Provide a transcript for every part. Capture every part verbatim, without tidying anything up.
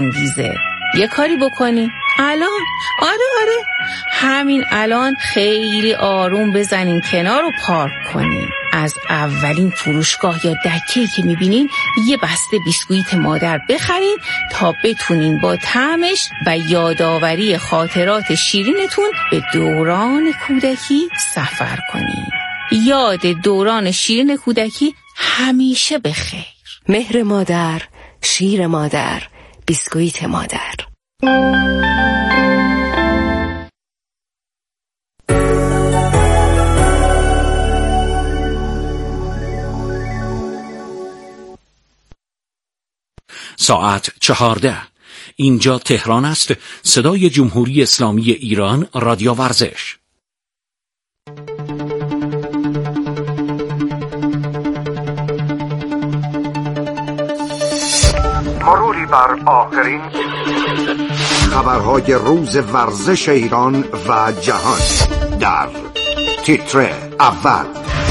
انگیزه. یه کاری بکنی الان، آره آره همین الان خیلی آروم بزنین کنار و پارک کنین. از اولین فروشگاه یا دکه‌ای که میبینین یه بسته بیسکویت مادر بخرین تا بتونین با طعمش و یادآوری خاطرات شیرینتون به دوران کودکی سفر کنین. یاد دوران شیرین کودکی همیشه بخیر. مهر مادر، شیر مادر، بیسکویت مادر. ساعت چهارده. اینجا تهران است. صدای جمهوری اسلامی ایران، رادیو ورزش. مروری بر آخرین خبرهای روز ورزش ایران و جهان در تیتر اول.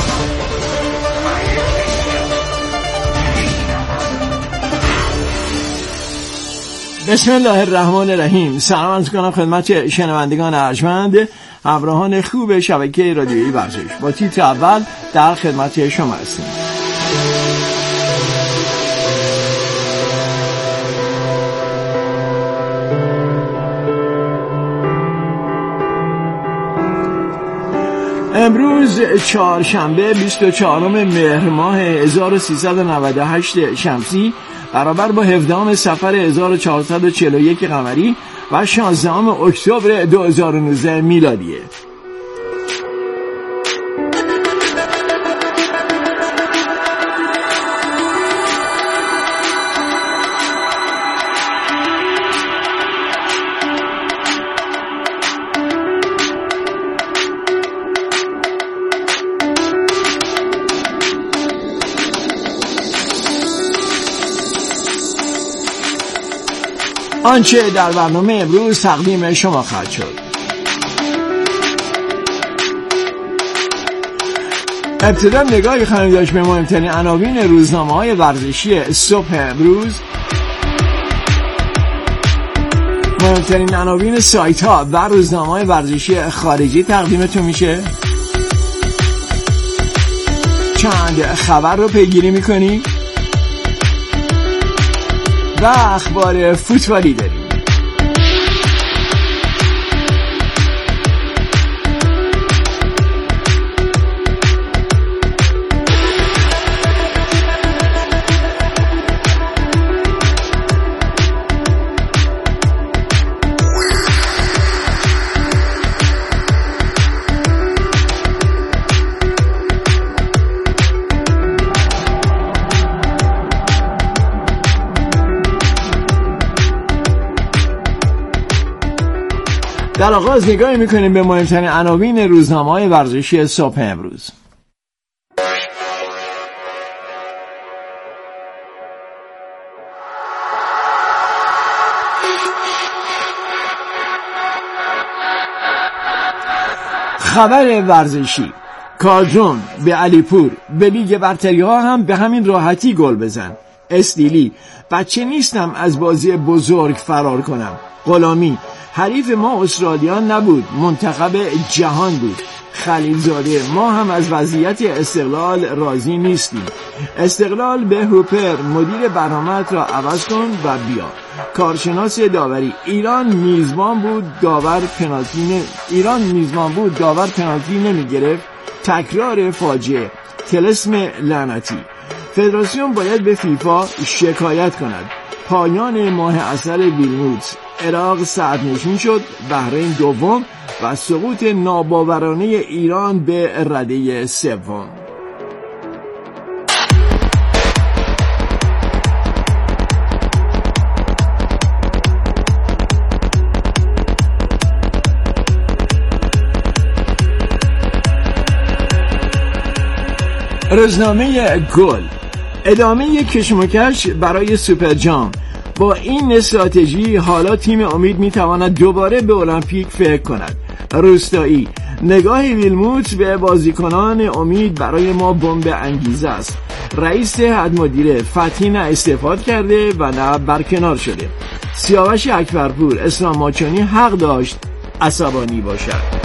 بسم الله الرحمن الرحیم. سلام عرض می‌کنم خدمت شنوندگان ارجمند همراهان خوب شبکه رادیویی ورزش. با تیتر اول در خدمت شما هستیم. امروز چهارشنبه بیست و چهارم مهر ماه هزار و سیصد و نود و هشت شمسی برابر با هفدهم صفر هزار و چهارصد و چهل و یک قمری و شانزدهم اکتبر دو هزار و نوزده میلادیه. آنچه در برنامه امروز تقدیم شما خواهد شد: ابتدا نگاهی خواهیم داشت به مهمترین عناوین روزنامه‌های ورزشی صبح امروز، مهمترین عناوین سایت‌ها و روزنامه‌های ورزشی خارجی تقدیمتون میشه، چند خبر رو پیگیری میکنی و اخبار فوتبالی داریم. در آغاز نگاهی میکنیم به مهمترین عناوین روزنامه‌های ورزشی صبح امروز. خبر ورزشی: کادرون به علیپور به لیگ برتری ها هم به همین راحتی گل بزن. استیلی: بچه نیستم از بازی بزرگ فرار کنم. غلامی: حریف ما استرالیا نبود، منتخب جهان بود. خلیلزاده: ما هم از وضعیت استقلال راضی نیستیم. استقلال به هوپر: مدیر برنامه‌ات را عوض کن و بیا. کارشناس داوری: ایران میزبان بود داور پنالتی ن... ایران میزبان بود داور پنالتی نمیگرفت. تکرار فاجعه. طلسم لعنتی: فدراسیون باید به فیفا شکایت کند. پایان ماه عسل ویلموتس: عراق صدرنشین شد، بحرین دوم و سقوط ناباورانه ایران به رده سوم. روزنامه گل: ادامه کشمکش برای سوپر جام. با این استراتژی حالا تیم امید میتواند دوباره به المپیک فکر کند. روستایی: نگاه ویلموت به بازیکنان امید برای ما بمب انگیزه است. رئیس هیئت مدیره: فتحی نه استعفا کرده و نه برکنار شده. سیاوش اکبرپور اسلام ماچانی حق داشت عصبانی باشد.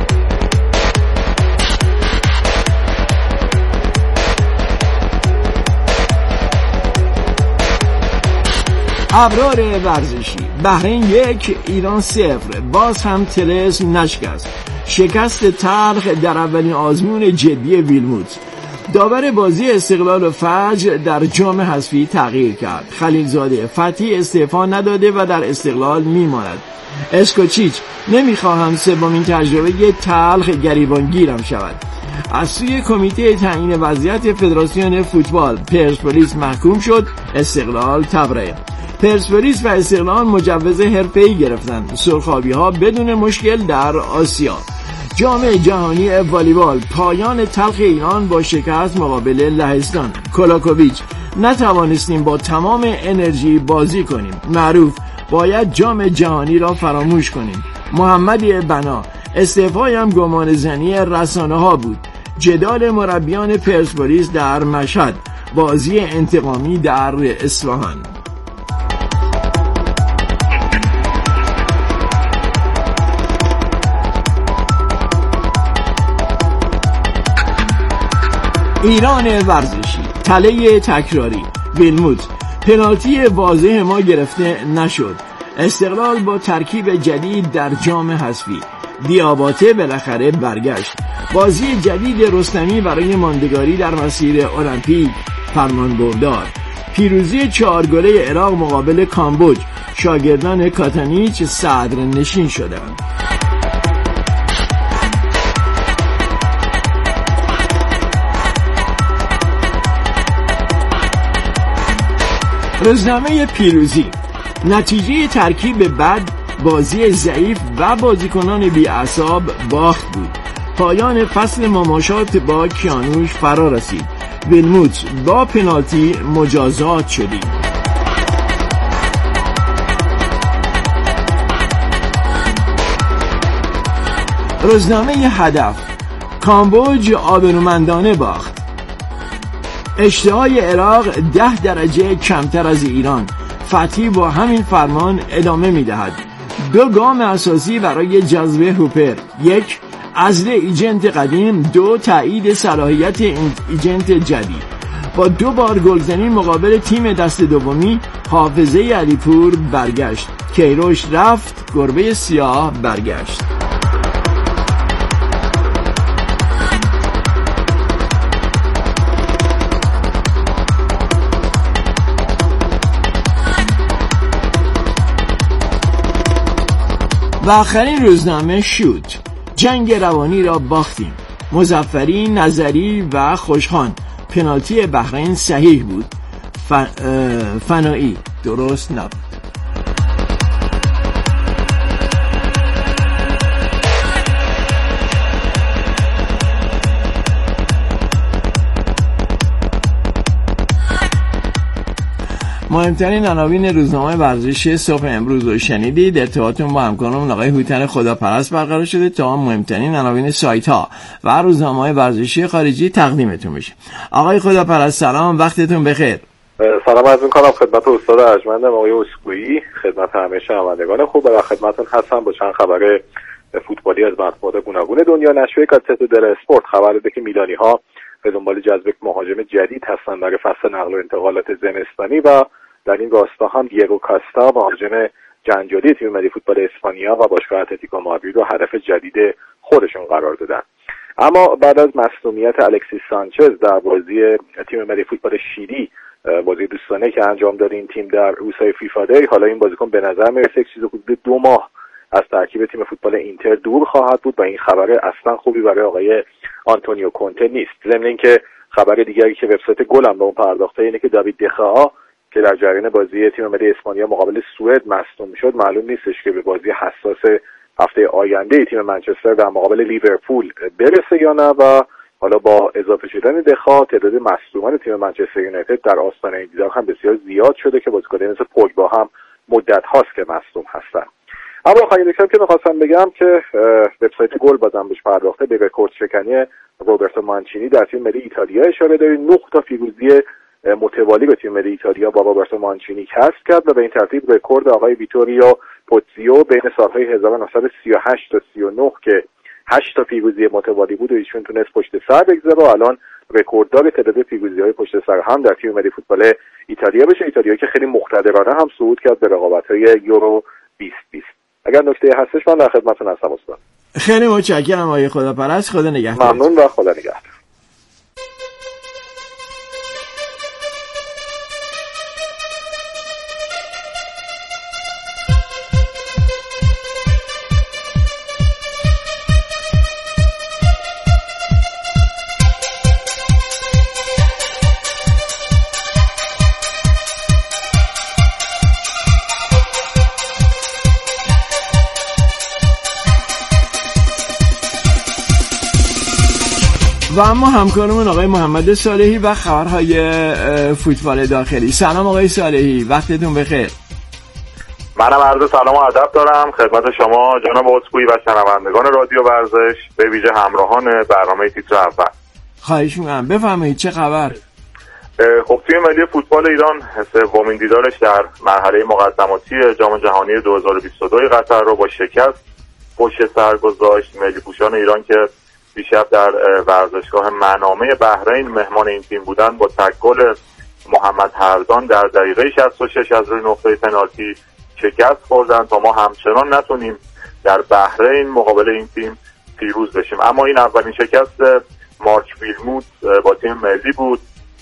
ابرار ورزشی: بحرین یک ایران صفر. باز هم طلسم نشکست. شکست تلخ در اولین آزمون جدی ویلموت. داور بازی استقلال و فجر در جام حذفی تغییر کرد. خلیلزاده فتحی استعفا نداده و در استقلال میماند. اسکوچیچ: نمیخواهم سومین تجربه تلخ گریبانگیرم شود. از سوی کمیته تعیین وضعیت فدراسیون فوتبال پرسپولیس محکوم شد. استقلال تبرئه. پرسپولیس و استقلال مجوز حرفه‌ای گرفتند. سرخابی‌ها بدون مشکل در آسیا. جام جهانی والیبال: پایان تلخ ایران با شکست مقابل لهستان. کولاکوویچ: نتوانستیم با تمام انرژی بازی کنیم. معروف: باید جام جهانی را فراموش کنیم. محمدی بنا: استعفایم گمان زنی رسانه ها بود. جدال مربیان پرسپولیس در مشهد. بازی انتقامی در اصفهان. ایران ورزشی: تله تکراری. ویلموت: پنالتی واضح ما گرفته نشد. استقلال با ترکیب جدید در جام حذفی. دیاباته بالاخره برگشت. بازی جدید رستمی برای ماندگاری در مسیر المپیک فرمانبردار. پیروزی چهار گله عراق مقابل کامبوج. شاگردان کاتانیچ صدر نشین شدند. روزنامه پیروزی: نتیجه ترکیب بد، بازی ضعیف و بازیکنان بی‌اعصاب باخت بود. پایان فصل مماشات با کیانوش فرا رسید. ویلموت: با پنالتی مجازات شدیم. روزنامه هدف: کامبوج آبرومندانه باخت. اشتهای عراق ده درجه کمتر از ایران. فتحی با همین فرمان ادامه میدهد. دو گام اساسی برای جذب هوپر: یک، عزل ایجنت قدیم، دو، تایید صلاحیت ایجنت جدید. با دو بار گلزنی مقابل تیم دست دومی، حافظه علیپور برگشت. کیروش رفت، گربه سیاه برگشت. و آخرین روزنامه شوت: جنگ روانی را باختیم. مظفری، نظری و خوشخان: پنالتی بحرین صحیح بود. ف... فنایی درست نبود. مهمترین عناوین روزنامه ورزشی صبح امروز رو شنیدید. ارتباطمون با همکارمون آقای هوتن خداپرست برقرار شده تا مهمترین عناوین سایت ها و روزنامه‌های ورزشی خارجی تقدیمتون بشه. آقای خداپرست سلام، وقتتون بخیر. سلام عرض می‌کنم خدمت استاد ارجمندم آقای اسکوئی، خدمت همه شنوندگان خوب و خدمتتون هستم با چند خبر فوتبالی از مطبوعات گوناگون دنیا. نشریه گازت دل اسپورت خبر داده که میلانی‌ها به دنبال جذب مهاجم جدید هستند برای فصل نقل و انتقالات زمستانی و در این راستا هم دیگو کاستا مهاجم جنجالی تیم ملی فوتبال اسپانیا و باشگاه اتلتیکو مادرید رو هدف جدید خودشون قرار دادن. اما بعد از مصدومیت الکسیس سانچز در بازی تیم ملی فوتبال شیلی، بازی دوستانه که انجام داد این تیم در روزهای فیفا دی، حالا این بازیکن به نظر میرسه یک چیز حدود دو ماه از ترکیب تیم فوتبال اینتر دور خواهد بود و این خبر اصلا خوبی برای آقای آنتونیو کونته نیست. ضمن اینکه خبر دیگری که وبسایت گل هم به اون پرداخته اینه که داوید دخا که در جریان بازی تیم ملی اسپانیا مقابل سوئد مصدوم شد، معلوم نیستش که به بازی حساس هفته آینده تیم منچستر در مقابل لیورپول برسه یا نه و حالا با اضافه شدن دخا تعداد مصدومان تیم منچستر یونایتد در آستانه این دیدار هم بسیار زیاد شده که بازیکنان مثل پوگبا هم مدت هاست که مصدوم هستن. اما آخرین نکته که می‌خواستم بگم که وبسایت گل بازم بهش پرداخته به رکورد شکنی روبرتو مانچینی در تیم ملی ایتالیا اشاره داره. نه تا پیروزی متوالی به تیم ملی ایتالیا با روبرتو مانچینی کسب کرد و به این ترتیب رکورد آقای ویتوریو پوتزیو بین سالهای هزار و نهصد و سی و هشت تا سی و نه که هشت تا پیروزی متوالی بود و ایشون تونست پشت سر بگذاره و الان رکورددار تعداد پیروزی‌های پشت سر هم در تیم ملی فوتبال ایتالیا بشه. ایتالیا که خیلی مقتدرانه هم صعود کرد به رقابت‌های یورو بیست بیست. اگر نکته هستش من در خدمتتون هستم استاد. خیلی متشکرم آقای خداپرست. خدا نگهدار. ممنون و خدا نگهدار. و اما همکارمون آقای محمد صالحی و خبرهای فوتبال داخلی. سلام آقای صالحی، وقتتون بخیر. منم عرض سلام و ادب دارم خدمت شما جناب عطفی و شنوندگان رادیو ورزش، به ویژه همراهان برنامه تیتر اول. خواهش می‌کنم بفرمایید چه خبر؟ خب تیم ملی فوتبال ایران سومین دیدارش در مرحله مقدماتی جام جهانی دو هزار و بیست و دو قطر رو با شکست پشت سر گذاشت. ملی پوشان ایران که دیشب در ورزشگاه منامه بحرین مهمان این تیم بودن با تک گل محمد هردان در دقیقه شصت و شش از روی نقطه پنالتی شکست خوردن تا ما همچنان نتونیم در بحرین مقابل این تیم پیروز بشیم. اما این اولین شکست مارک ویلموت با تیم ملی بود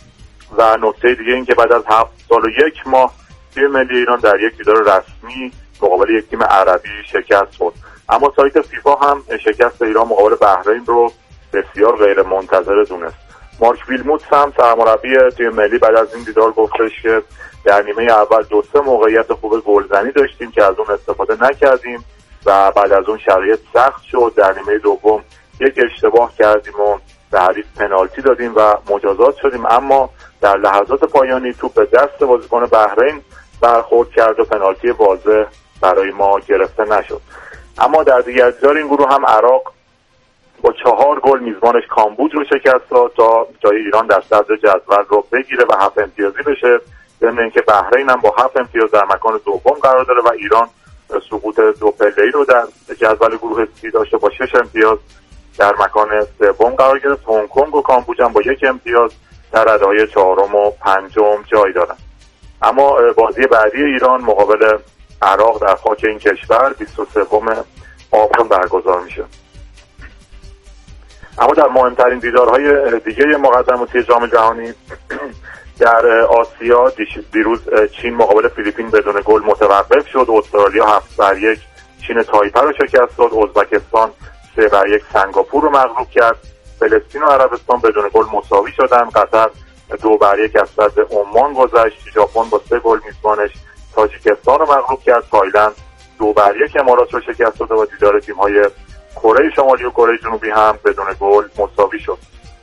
و نکته دیگه این که بعد از هفت سال و یک ماه تیم ملی ایران در یک دیدار رسمی مقابل یک تیم عربی شکست خورد. اما سایت فیفا هم شکست ایران مقابل بحرین رو بسیار غیر منتظره دونست. مارک ویلموت هم سرمربی تیم ملی بعد از این دیدار گفتش که در نیمه اول دو سه موقعیت خوب گلزنی داشتیم که از اون استفاده نکردیم و بعد از اون شرایط سخت شد. در نیمه دوم یک اشتباه کردیم و به حریف پنالتی دادیم و مجازات شدیم، اما در لحظات پایانی توپ به دست بازیکن بحرین برخورد کرد و پنالتی واضح برای ما گرفته نشد. اما در دیگر دیدار این گروه هم عراق با چهار گل میزبانش کامبوج رو شکست داد تا جای ایران در صدر جدول رو بگیره و هفت امتیازی بشه، ضمن اینکه بحرین هم با هفت امتیاز در مکان دوم قرار داره و ایران سقوط دو پله‌ای رو در جدول گروه سی داشته با شش امتیاز در مکان سوم قرار گرفت. هنگ کنگ و کامبوج هم با یک امتیاز در رده‌های چهارم و پنجم جای دارن. اما بازی بعدی ایران مقابل عراق در خاک این کشور بیست و سوم آبان برگزار میشه. اما در مهمترین دیدارهای دیگه مقدماتی جام جهانی در آسیا دیروز چین مقابل فیلیپین بدون گل متوقف شد. استرالیا هفت بر یک چین تایپه رو شکست داد. ازبکستان سه بر یک سنگاپور رو مغلوب کرد. فلسطین و عربستان بدون گل مساوی شدن. قطر دو بر یک از صدر عمان گذشت. ژاپن با سه گل میزبانش تاجیکستان رو مغلوب کرد. تایلند دو بر یک امارات رو شکست داد و دیدار تیم‌های کره شمالی و کره جنوبی هم بدون گل مساوی شد.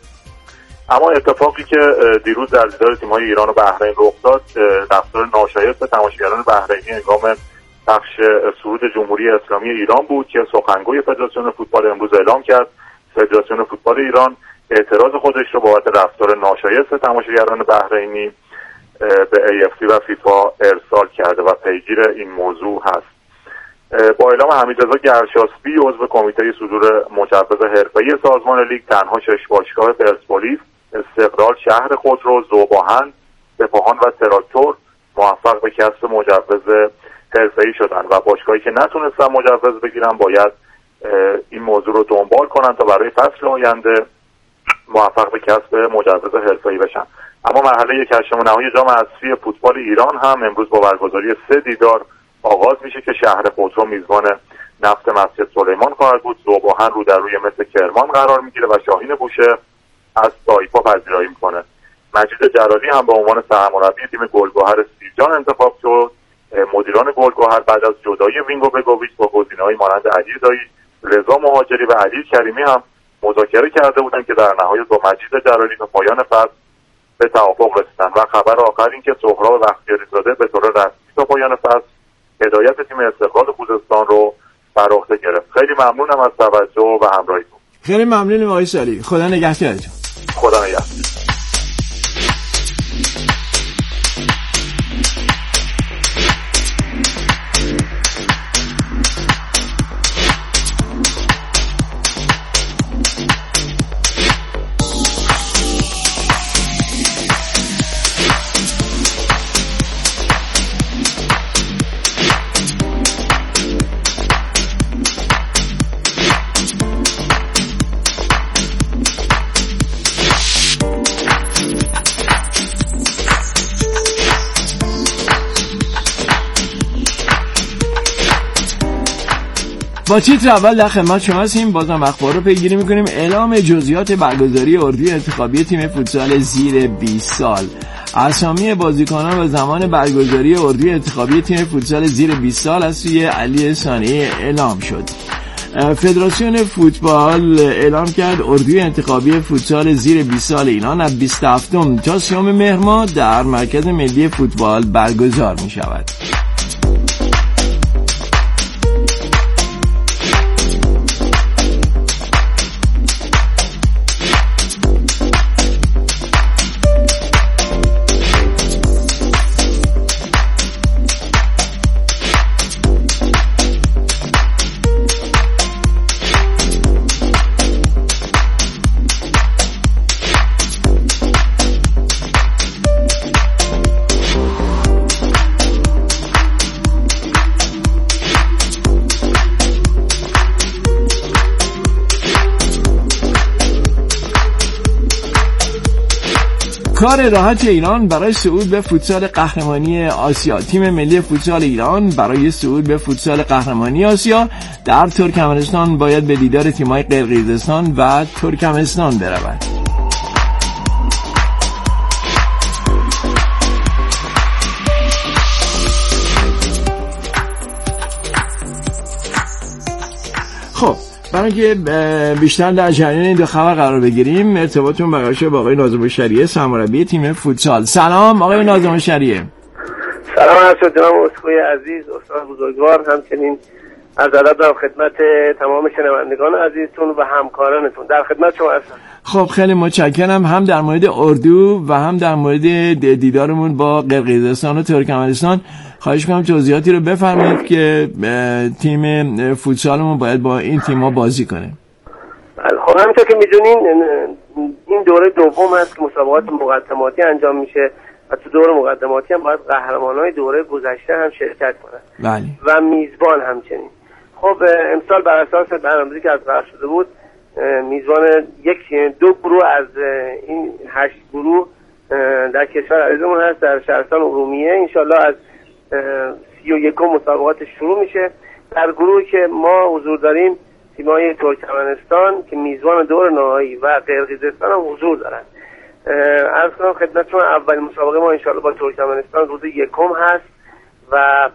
اما اتفاقی که دیروز در دیدار تیم‌های ایران و بحرین رخ داد، رفتار ناشایست به تماشاگران بحرینی هنگام پخش سرود جمهوری اسلامی ایران بود که سخنگوی فدراسیون فوتبال امروز اعلام کرد فدراسیون فوتبال ایران اعتراض خودش رو بابت رفتار ناشایست تماشاگران بحرینی به ای اف سی و فیفا ارسال کرده و پیگیر این موضوع هست. با اعلام حمیدرضا گرشاسبی عضو کمیته صدور مجوز حرفه‌ای سازمان لیگ تنها شش باشگاه پرسپولیس، استقلال، شهر خودرو، ذوب‌آهن، سپاهان و تراکتور موفق به کسب مجوز حرفه‌ای شدن و باشگاهی که نتونستن مجوز بگیرن باید این موضوع رو دنبال کنن تا برای فصل آینده موفق به کسب مجوز حرفه‌ای بشن. اما مرحله هشتم نهایی جام حذفی فوتبال ایران هم امروز با برگزاری سه دیدار آغاز میشه که شهر خودرو میزبان نفت مسجد سلیمان خواهد بود. ذوب‌آهن رو در روی مثل کرمان قرار میگیره و شاهین بوشه از تایپا پذیرایی میکنه. مجید جلالی هم به عنوان سرمربی تیم گلگهر سیرجان انتخاب شد. مدیران گلگهر بعد از جدایی وینگو بگوویچ با گزینه‌های مانند علی دایی، رضا مهاجری و علی کریمی هم مذاکره کرده بودند که در نهایت با مجید جلالی تا پایان فصل به توافق رسیدند. و خبر آخر این که سهراب بختیاری زاده به طور رسمی تا پایان فصل هدایت تیم استقلال خوزستان رو بر عهده گرفت. خیلی ممنونم از توجه و همراهیتون. خیلی ممنونم آقای صالحی. خدا نگهدارتون. خدا نگهدار. با تیتر اول در خدمت شما هستیم. بازم اخبار رو پیگیری میکنیم. اعلام جزئیات برگزاری اردوی انتخابی تیم فوتسال زیر بیست سال. اسامی بازیکنان و زمان برگزاری اردوی انتخابی تیم فوتسال زیر بیست سال از سوی علی ثانی اعلام شد. فدراسیون فوتبال اعلام کرد اردوی انتخابی فوتسال زیر بیست سال ایران از بیست و هفتم تا سیوم مهر ماه در مرکز ملی فوتبال برگزار می شود. کار راحت ایران برای صعود به فوتسال قهرمانی آسیا. تیم ملی فوتسال ایران برای صعود به فوتسال قهرمانی آسیا در ترکمنستان باید به دیدار تیم‌های قرقیزستان و ترکمنستان برود. خب برای که بیشتر در جریان این دو خبر قرار بگیریم، ارتباطتون برقرار با آقای ناظم شریعه، سرمربی تیم فوتسال. سلام آقای ناظم شریعه. سلام عرض جناب اسکوی عزیز، استاد بزرگوار، همچنین از ادب در خدمت تمام شنوندگان عزیزتون و همکارانتون. در خدمت شما هستم. خب خیلی متشکرم. هم در مورد اردو و هم در مورد دیدارمون با قرقیزستان و ترکمنستان خواهش می‌کنم توضیحاتی رو بفرمایید که تیم فوتسالمون باید با این تیم‌ها بازی کنه. خب همونطور که می‌دونین این دوره دوم هست که مسابقات مقدماتی انجام میشه و تو دوره مقدماتی هم باید قهرمانای دوره گذشته هم شرکت کنن. بله. و میزبان همچنین. خب امسال بر اساس برنامه‌ریزی که از قرار شده بود، میزبان یک دو گروه از این هشت گروه در کشور عزیزمون هست، در شهرستان ارومیه. انشالله از سی و یکم مسابقات شروع میشه. در گروهی که ما حضور داریم تیم‌های ترکمنستان که میزبان دور نهایی و قرقیزستان هم حضور دارن. عرض کنم خدمتتون اولین مسابقه ما انشالله با ترکمنستان روز یکم هست و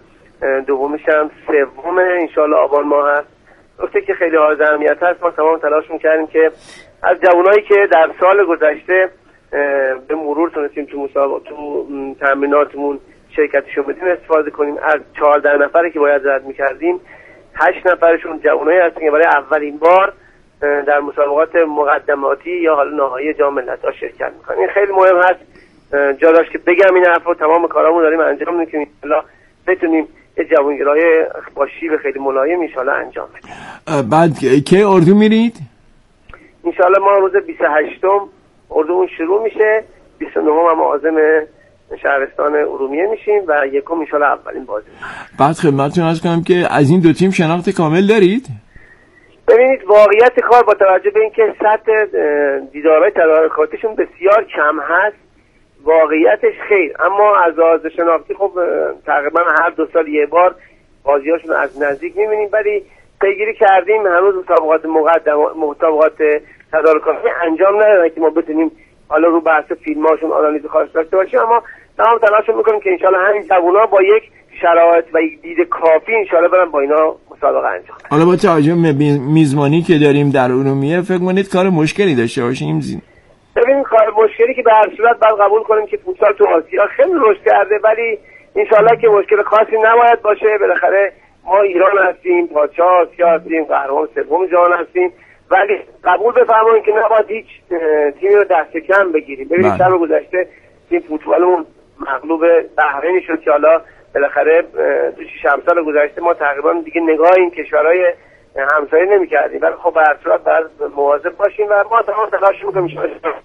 دومیش هم سوم انشالله آبان ماه هست. نکته که خیلی حائز اهمیت هست، ما تمام تلاش می‌کردیم که از جوانایی که در سال گذشته به مرور تونستیم تو مسابقات تو تمریناتمون شرکتشون بدیم استفاده کنیم. از چهارده نفری که باید رد می‌کردیم هشت نفرشون جوانایی هستن که برای اولین بار در مسابقات مقدماتی یا حالا نهایی جام ملت‌ها شرکت می‌کنن. این خیلی مهم هست، جا داشت که بگم این حرفو. تمام کارامون داریم انجام میدیم که ان بتونیم یه جوانگرای با شیب خیلی ملایم ان شاءالله انجام بدیم. بعد کی اردو میرید؟ ان شاءالله ما روز بیست و هشتم اردومون شروع میشه، بیست و نهم هم عازم شهرستان ارومیه میشیم و یکم ان شاءالله اولین بازی. بعد خدمتتون عرض کنم که از این دو تیم شناخت کامل دارید؟ ببینید واقعیت کار با توجه به اینکه سطح دیدارهای تدارکاتیشون بسیار کم هست، واقعیتش خیر، اما از لحاظ شناختی خب تقریبا هر دو سال یه بار بازیاشون از نزدیک می‌بینیم، ولی پیگیری کردیم هنوز مسابقات مقدم مسابقات تدارکاتی انجام ندادن که ما بتونیم حالا رو بحث فیلماشون آنالیز خاص داشته باشیم، اما تمام تلاش می‌کنیم که انشالله همین جوونا با یک شرایط و یک دید کافی انشالله برن با اینا مسابقه انجام بدن. حالا با توجه به میزبانی که داریم در ارومیه فکر کنید کار مشکلی داشته باشیم؟ ببین کار مشکلی که به هر صورت باید قبول کنیم که فوتسال تو آسیا خیلی رشد کرده، ولی انشالله که مشکل خاصی نباید باشه. بالاخره ما ایران هستیم، پادشاه آسیا هستیم، قهرمان سوم جهان هستیم، ولی قبول بفرمایید که نباید هیچ تیمی رو دست کم بگیریم. ببینید سال گذشته تیم فوتبالمون مغلوب بحرین شد که حالا بالاخره تو شش سال گذشته ما تقریبا دیگه نگاه این کشورهای همسایه نمی‌کردیم، ولی خب به هر صورت باید مواظب باشیم و ما تمام تلاش می‌کنیم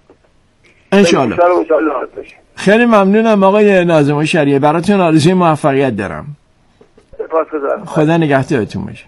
انشالله. خیلی ممنونم آقای ناظم شریعه، براتون آرزوی موفقیت دارم. سپاسگزارم. خدا نگهدارتون باشه.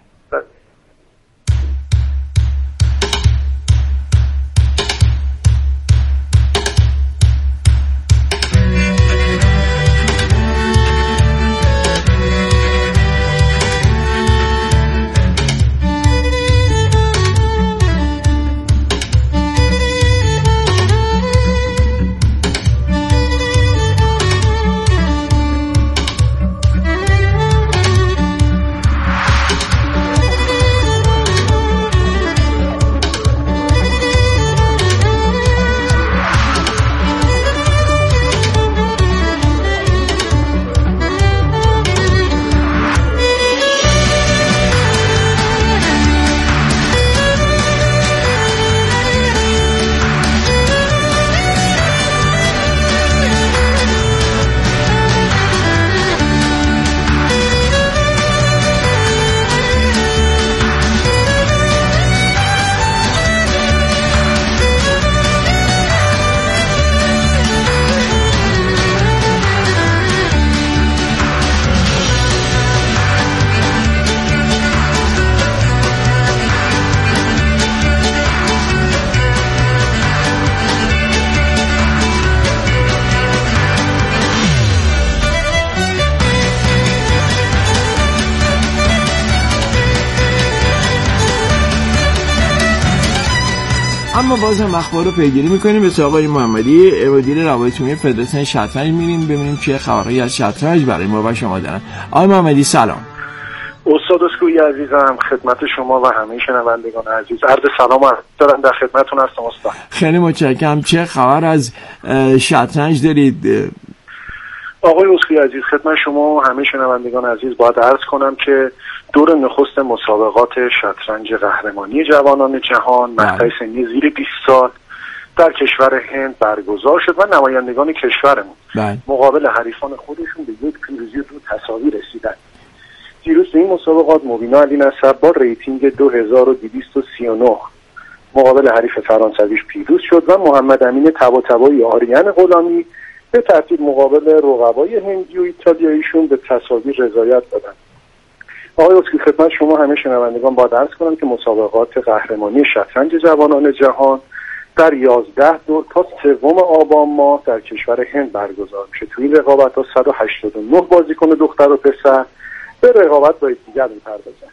اما بازم اخبار رو پیگیری میکنیم. به سراغ آقای محمدی، مدیر روابط عمومی فدراسیون شطرنج میریم ببینیم چه خبرهایی از شطرنج برای ما و شما دارن. آقای محمدی سلام. استاد اسکوئی عزیزم، خدمت شما و همه شنوندگان عزیز عرض سلام عرض دارم. در خدمتتون هستم استاد. خیلی متشکرم. چه خبر از شطرنج دارید؟ آقای اسکوئی عزیز، خدمت شما و همه شنوندگان عزیز باید عرض کنم که دور نخست مسابقات شطرنج قهرمانی جوانان جهان مقطع سنی زیر بیست سال در کشور هند برگزار شد و نمایندگان کشورمون بله. مقابل حریفان خودشون به یک پیروزی دو تساوی رسیدند. دیروز این مسابقات مبینا علی نسب با ریتینگ دو هزار و دویست و سی و نه مقابل حریف فرانسویش پیروز شد و محمد امین طباطبایی آریان غلامی به ترتیب مقابل رقبای هندی و ایتالیاییشون به تساوی رضایت دادند. آقای اسکوئی، خدمت شما همه شنوندگان باید عرض کنم که مسابقات قهرمانی شطرنج جوانان جهان در یازده دور تا سوم آبان ماه در کشور هند برگزار میشه. توی این رقابت‌ها صد و هشتاد و نه بازیکن دختر و پسر به رقابت با یکدیگر می‌پردازند.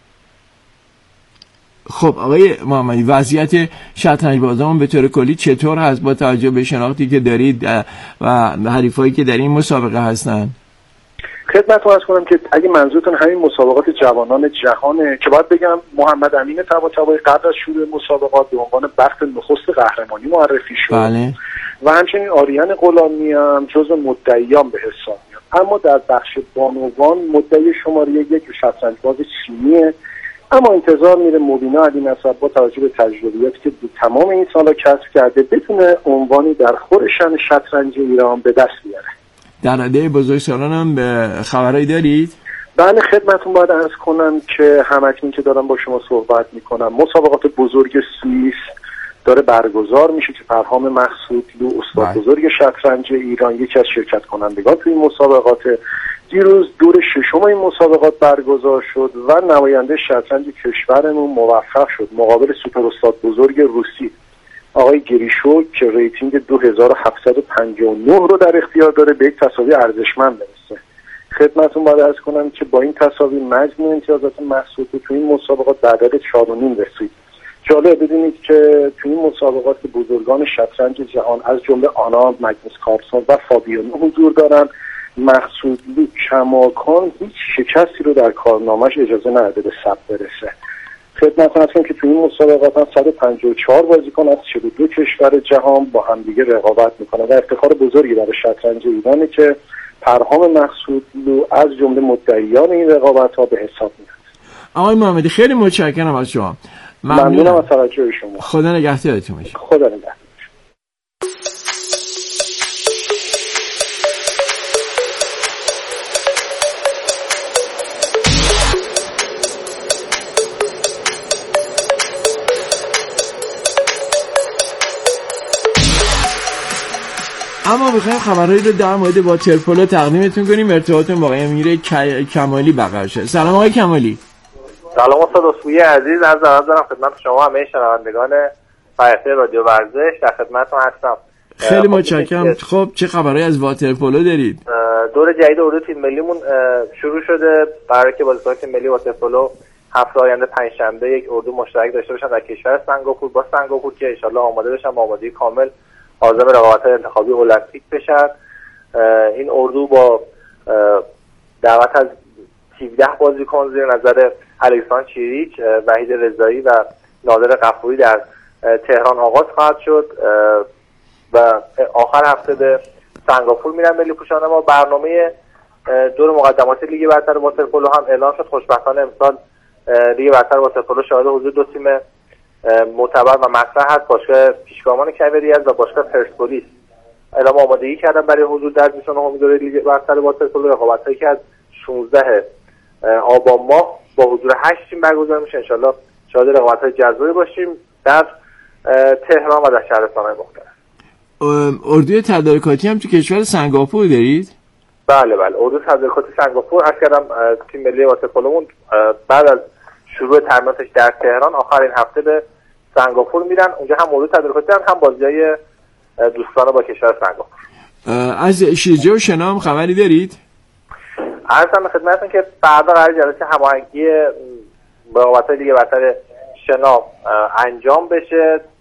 خب آقای محمدی، وضعیت شطرنج بازان به طور کلی چطور هست با توجه به شناختی که دارید و حریفایی که در این مسابقه هستن؟ خدمتتون عرض کنم که اگه منظورتون همین مسابقات جوانان جهانه که باید بگم محمد امین طباطبایی قبل از شروع مسابقات به عنوان بخت نخست قهرمانی معرفی شد بله. و همچنین آریان غلامی هم جزو مدعیان به حساب میاد. اما در بخش بانوان مدعی شماره یک شطرنج باز چینیه، اما انتظار میره مبینا علی نسب با توجه به تجربیاتی که تمام این سالا کسب کرده بتونه عنوانی در خور شأن شطرنج ایران به دست بیاره. در رده بزرگسالان هم به خبرایی دارید؟ بله، خدمتتون باید عرض کنم که همکنون که دارم با شما صحبت میکنم مسابقات بزرگ سوئیس داره برگزار میشه که فرهام مقصودلو استاد بزرگ شطرنج ایران یکی از شرکت کنندگان توی این مسابقات دیروز دور ششم این مسابقات برگزار شد و نماینده شطرنج کشورمون موفق شد مقابل سوپر استاد بزرگ روسی آقای گریشو که ریتینگ دو هزار و هفتصد و پنجاه و نه رو در اختیار داره به یک تساوی ارزشمند برسه. خدمتتون باید عرض کنم که با این تساوی مجموع امتیازات محسوب تو این مسابقات به عدد چهار و نیم رسید. جالب بدونید که تو این مسابقات که بزرگان شطرنج جهان از جمله آنا، مگنوس کارلسن و فابیانو حضور دارن، مقصودلو کماکان هیچ شکستی رو در کارنامه‌اش اجازه نداده به ثبت برسه. خدمتتون هستم که تو این مسابقات هم صد و پنجاه و چهار بازیکن از چهل و دو کشور جهان با همدیگه رقابت میکنه و افتخار بزرگی برای شطرنج ایرانه که فرهام مقصودلو از جمله مدعیان این رقابت‌ها به حساب میاد. آقای محمدی خیلی متشکرم از شما. ممنونم از توجه شما. خدا نگهدارتون باشه. خدا نگهدار. اما میخوایم خبرهایی رو در مورد واترپولو تقدیمتون کنیم. ارتباطتون با آقای امیر کمالی برقرار شد. سلام آقای کمالی. سلام استاد اسکوئی عزیز، عرض ادب دارم خدمت شما همه شنوندگان فرهنگ رادیو ورزش. در خدمتتون هستم. خیلی متشکرم. خب چه خبرهایی از واترپولو دارید؟ دور جدید اردو تیم ملیمون شروع شده. برای که بازیکنان تیم ملی واترپولو هفته آینده پنجشنبه یک اردو مشترک داشته باشن در کشور سنگاپور با سنگاپور که ان شاءالله آماده بشن با آمادگی کامل عازم رقابت‌های انتخابی المپیک بشن. این اردو با دعوت از سیزده بازیکن زیر نظر الکساندر چیریچ، وحید رضایی و نادر غفوری در تهران آغاز خواهد شد و آخر هفته به سنگاپور میرن ملی پوشان ما. برنامه دور مقدمات لیگ برتر واترپولو هم اعلان شد. خوشبختانه امسال لیگ برتر واترپولو شاهد حضور دو تیم معتبر و مطرح هست، باشگاه پیشگامان کویری است و باشگاه پرسپولیس. اعلام آمادگی کردن برای حضور در بیست و نهم دوره لیگ برتر واترپولو. رقابت‌هایی که از شانزده آبان ماه با حضور هشت تیم برگزار میشه. انشالله شاهد رقابت‌های جذابی باشیم در تهران و در شهرستان‌های مختلف. اردوی تدارکاتی هم تو کشور سنگاپور دارید؟ بله بله، اردو تدارکاتی سنگاپور. عرض کردم تیم ملی واترپولومون بعد از شروع تمریناتش در تهران آخر این هفته به سنگاپور میرن. اونجا هم اردو تدارکاتی هم, هم بازی‌های دوستانه با کشور سنگاپور. از شیرجه و شنا هم خبری دارید؟ عرضم خدمتتون که فردا قرار جلسه هماهنگی رقابت‌های لیگ برتر شنا انجام بشه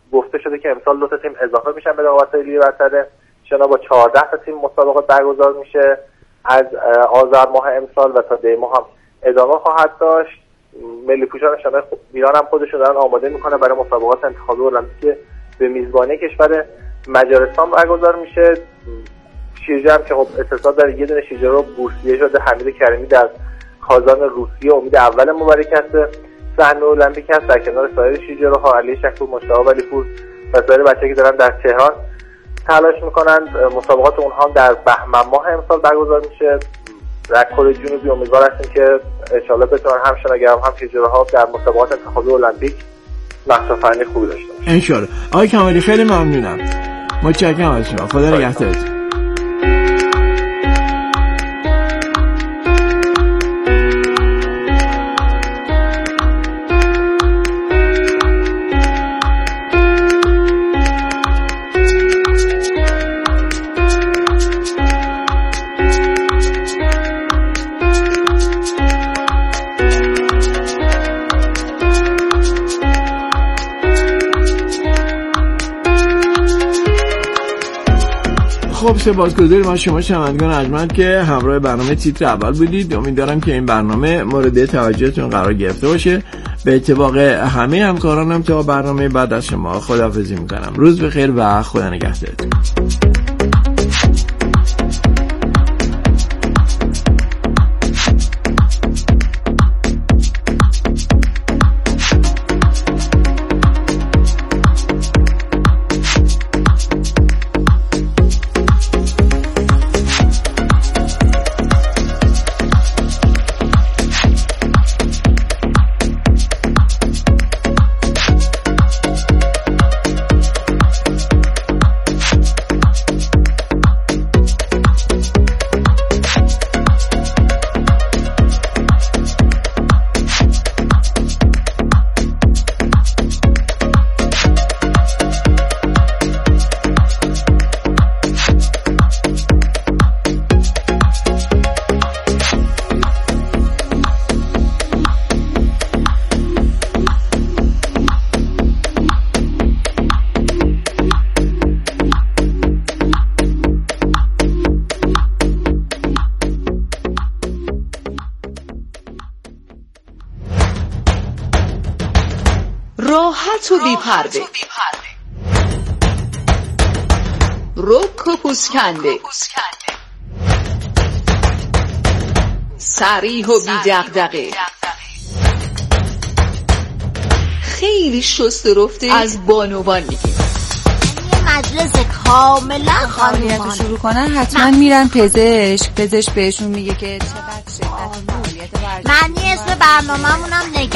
گفته شده که امسال دو تا تیم اضافه میشن به رقابت‌های لیگ برتر. شنا با چهارده تا تیم مسابقات برگزار میشه از آذر ماه امسال و تا دی ماه هم ادامه خواهد داشت. ملی پوشان شنای ایران هم خودشون دارن آماده میکنه برای مسابقات انتخابی المپیک که به میزبانی کشور مجارستان برگزار میشه. شیرجه هم که خب اتصال داره، یه دونه شیرجه رو بورسیه شده، حمید کریمی در کازان روسیه امید اول مبارکت صحنه المپیک هست در کنار سایر شیرجه رو ها، علی شکور، مشتاق ولیپور و سایر بچه‌ها که دارن در تهران تلاش میکنند. مسابقات اونها هم در بهمن ماه امسال برگزار میشه. در کره جنوبی امیدوار هستیم که انشالله بتونن هم شناگران هم شیرجه‌ها در مسابقات انتخابی المپیک نقش آفرینی خوبی داشته باشن انشالله. آقای کمالی خیلی ممنونم، متشکرم از شما، خدا نگهدارتون. خب سپاسگزاریم از شما شنوندگان ارجمند که همراه برنامه تیتر اول بودید. امیدوارم که این برنامه مورد توجهتون قرار گرفته باشه. به اتفاق همه همکارانم تا برنامه بعد از شما خداحافظی میکنم. روز بخیر و خدا نگهدارتون. راحت و بی پرده، رک و پوسکنده، صریح و بی دغدغه، خیلی شست و رفته از بانوان میگیم. مجلس کاملا خانومانه شروع کنن حتما میرن پزشک. پزشک بهشون میگه که چقدر شدت فعالیت ورزشی. معنی اسم برنامه‌مونم نگه